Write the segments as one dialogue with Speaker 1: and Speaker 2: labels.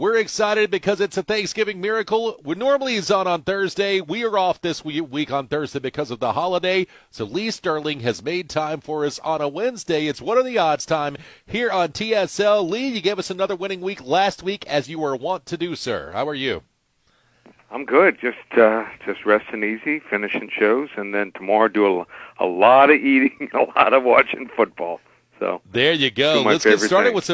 Speaker 1: We're excited because it's a Thanksgiving miracle. We normally is on Thursday. We are off this week on Thursday because of the holiday. So Lee Sterling has made time for us on a Wednesday. It's What Are the Odds time here on TSL. Lee, you gave us another winning week last week as you were wont to do, sir. How are you?
Speaker 2: I'm good. Just resting easy, finishing shows, and then tomorrow do a lot of eating, a lot of watching football. So
Speaker 1: there you go. Let's get started with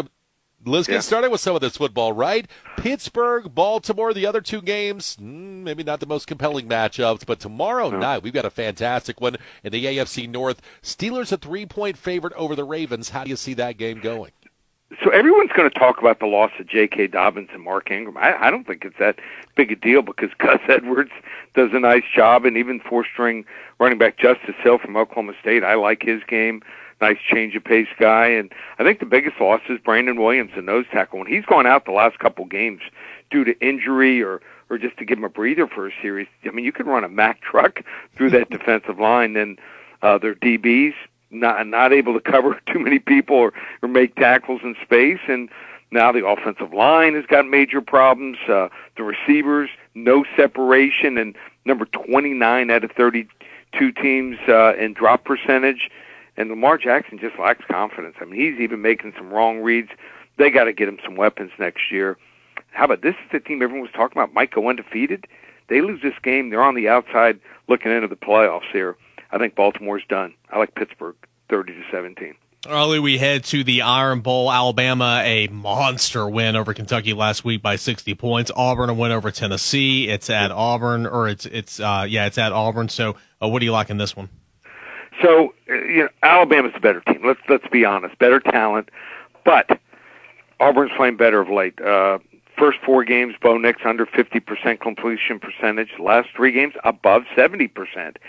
Speaker 1: some of this football, right? Pittsburgh, Baltimore, the other two games, maybe not the most compelling matchups, but tomorrow night we've got a fantastic one in the AFC North. Steelers a 3-point favorite over the Ravens. How do you see that game going?
Speaker 2: So everyone's going to talk about the loss of J.K. Dobbins and Mark Ingram. I don't think it's that big a deal because Gus Edwards does a nice job, and even four-string running back Justice Hill from Oklahoma State, I like his game. Nice change-of-pace guy. And I think the biggest loss is Brandon Williams, the nose tackle. When he's gone out the last couple games due to injury or just to give him a breather for a series, I mean, you can run a Mack truck through that defensive line, and their DBs not able to cover too many people or make tackles in space. And now the offensive line has got major problems. The receivers, no separation, and number 29 out of 32 teams in drop percentage. And Lamar Jackson just lacks confidence. I mean, he's even making some wrong reads. They got to get him some weapons next year. How about this is the team everyone was talking about, might go undefeated. They lose this game, they're on the outside looking into the playoffs here. I think Baltimore's done. I like Pittsburgh 30-17.
Speaker 3: Early we head to the Iron Bowl. Alabama, a monster win over Kentucky last week by 60 points. Auburn, a win over Tennessee. It's at Auburn, or it's at Auburn. So what do you like in this one?
Speaker 2: So, Alabama's the better team. Let's be honest, better talent, but Auburn's playing better of late. First 4 games, Bo Nix under 50% completion percentage. Last 3 games, above 70%.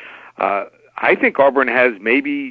Speaker 2: I think Auburn has maybe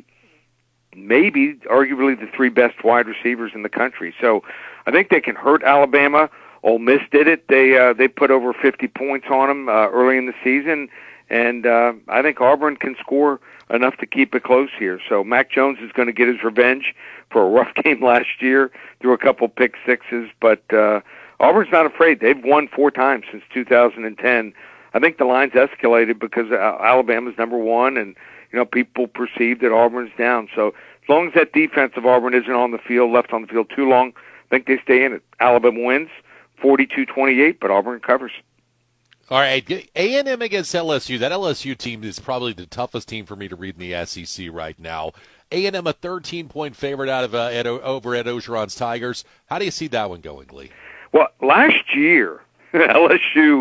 Speaker 2: arguably the 3 best wide receivers in the country. So I think they can hurt Alabama. Ole Miss did it. They put over 50 points on them early in the season, and I think Auburn can score enough to keep it close here. So Mac Jones is going to get his revenge for a rough game last year, threw a couple pick sixes, but Auburn's not afraid. They've won 4 times since 2010. I think the line's escalated because Alabama's number 1, and people perceive that Auburn's down. So as long as that defense of Auburn isn't left on the field too long, I think they stay in it. Alabama wins 42-28, but Auburn covers.
Speaker 1: All right, A&M against LSU. That LSU team is probably the toughest team for me to read in the SEC right now. A&M a 13-point favorite over at Orgeron's Tigers. How do you see that one going, Lee?
Speaker 2: Well, last year LSU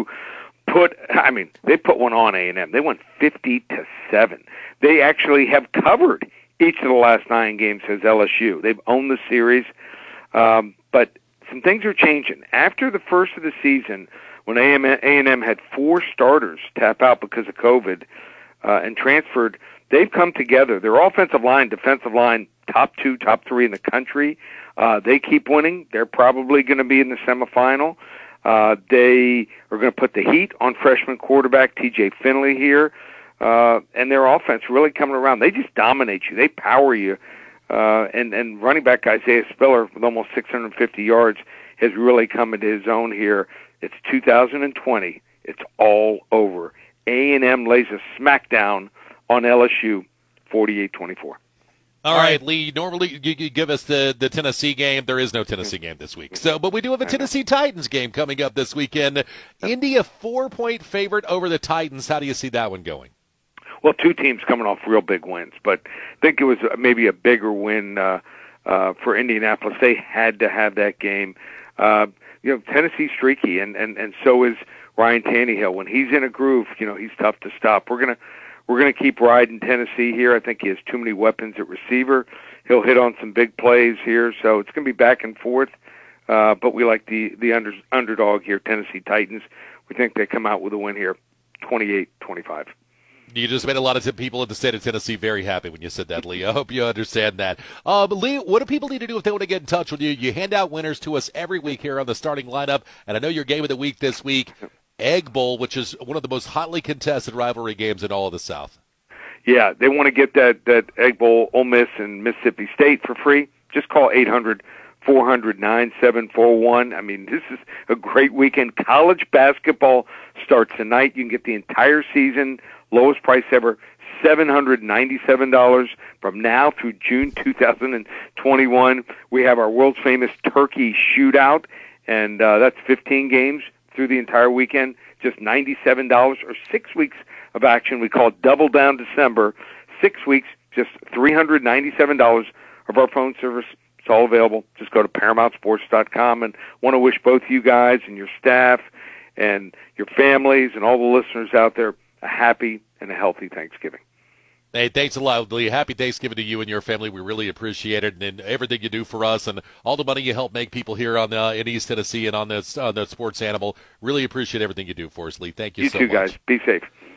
Speaker 2: they put one on A&M. They won 50-7. They actually have covered each of the last 9 games as LSU. They've owned the series, but some things are changing. After the first of the season, when A&M had 4 starters tap out because of COVID and transferred, they've come together. Their offensive line, defensive line, top 2, top 3 in the country. They keep winning. They're probably going to be in the semifinal. They are going to put the heat on freshman quarterback TJ Finley here, and their offense really coming around. They just dominate you. They power you. And running back Isaiah Spiller with almost 650 yards has really come into his own here. It's 2020. It's all over. A&M lays a smackdown on LSU, 48-24.
Speaker 1: All right, Lee, normally you give us the Tennessee game. There is no Tennessee game this week. But we do have a Tennessee Titans game coming up this weekend. Indy, a 4-point favorite over the Titans. How do you see that one going?
Speaker 2: Well, 2 teams coming off real big wins, but I think it was maybe a bigger win for Indianapolis. They had to have that game. Tennessee's streaky, and so is Ryan Tannehill. When he's in a groove, he's tough to stop. We're gonna keep riding Tennessee here. I think he has too many weapons at receiver. He'll hit on some big plays here, so it's gonna be back and forth. But we like the underdog here, Tennessee Titans. We think they come out with a win here, 28-25.
Speaker 1: You just made a lot of people in the state of Tennessee very happy when you said that, Lee. I hope you understand that. Lee, what do people need to do if they want to get in touch with you? You hand out winners to us every week here on the starting lineup, and I know your game of the week this week, Egg Bowl, which is one of the most hotly contested rivalry games in all of the South.
Speaker 2: Yeah, they want to get that Egg Bowl, Ole Miss and Mississippi State for free. Just call 800-400-9741. I mean, this is a great weekend. College basketball starts tonight. You can get the entire season, lowest price ever, $797 from now through June 2021. We have our world's famous Turkey Shootout, and that's 15 games through the entire weekend, just $97 or 6 weeks of action. We call it Double Down December. 6 weeks, just $397 of our phone service. It's all available. Just go to ParamountSports.com, and want to wish both you guys and your staff and your families and all the listeners out there a happy and a healthy Thanksgiving.
Speaker 1: Hey, thanks a lot, Lee. Happy Thanksgiving to you and your family. We really appreciate it, and everything you do for us, and all the money you help make people here on in East Tennessee and on the Sports Animal. Really appreciate everything you do for us, Lee. Thank you so much.
Speaker 2: You too, guys. Be safe.